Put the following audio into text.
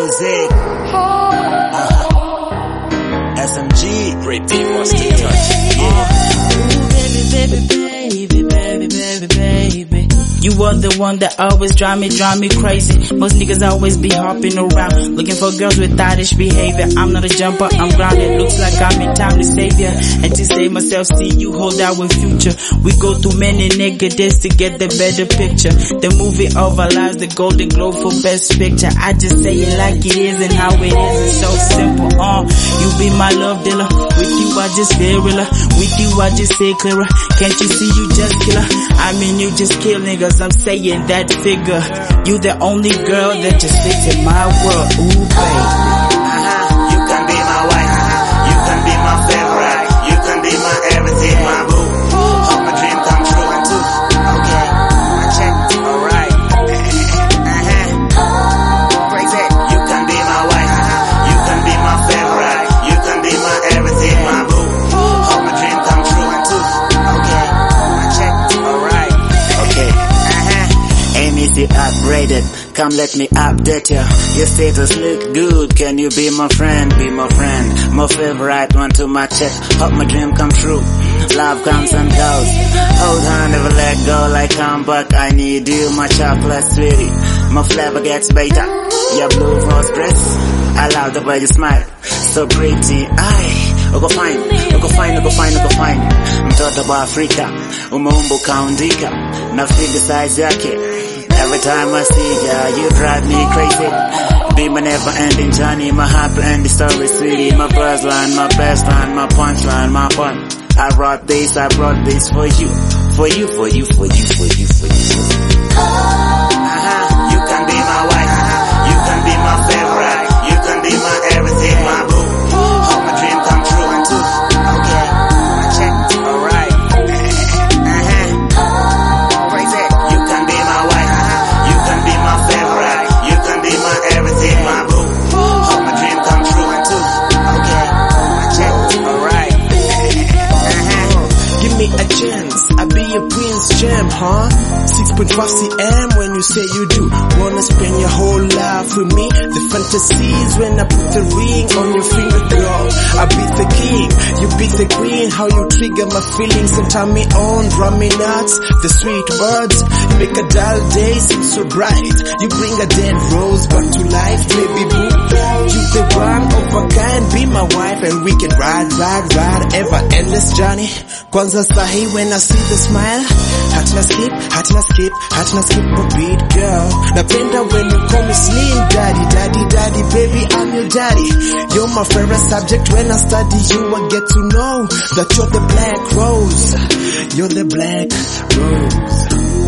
music. SMG. Great beat must touch. Baby. You are the one that always drive me crazy. Most niggas always be hopping around, looking for girls with childish behavior. I'm not a jumper, I'm grounded. Looks like I'm in time to save ya. And to save myself, see you hold out with future. We go through many negatives to get the better picture. The movie of our lives, the Golden Globe for best picture. I just say it like it is and how it is. It's so simple. You be my love dealer. With you I just feel realer. With you I just say clearer. Can't you see you just killer? I mean you just kill niggas. I'm saying that figure. You the only girl that just fits in my world. Ooh baby. You can be my wife. You can be my favorite. You can be my everything, my boo. Hope my dream come true and too. Okay, I checked. Alright. Crazy. You can be my wife. You can be my favorite. You can be my everything, my boo. Hope my dream come true and too. Okay, I checked. Alright. Okay. Amy upgraded. Come let me update ya. Your status look good. Can you be my friend? Be my friend. My favorite one to my check. Hope my dream come true. Love comes and goes. Hold on, never let go. Like come back, I need you. My chocolate sweetie. My flavor gets better. Your blue rose dress. I love the way you smile. So pretty. Uko fine. Mtoto wa Afrika. Umeumbuka undika. Na figure size yake. Every time I see ya, you drive me crazy. Be my never-ending journey, my happy-ending story, sweetie. My first line, my best line, my punchline, my fun. I brought this for you. For you. You can be my wife. You can be my favorite. You can be my everything, my boo. Hope my dream come true and too. Okay, I checked. Alright. Crazy. You can be my wife. You can be my favorite. You can be my everything, my boo. Hope my dream come true and too. Okay, I checked. Alright. Give me a chance, I be a Prince Jam, huh? 6.5 cm when you say you do. Wanna spend your whole life with me? The fantasies when I put the ring on your finger, girl. I be the king, you be the queen. How you trigger my feelings and turn me on, drum me nuts. The sweet words, you make a dull day seem so bright. You bring a dead rose back to life, baby boo. You the one of a kind, be my wife and we can ride, ever endless journey. Kwanza sahi when I see the smile, heart na skip a beat, girl. Napenda when you call me slim daddy, baby I'm your daddy. You're my favorite subject when I study you. I get to know that you're the black rose. You're the black rose.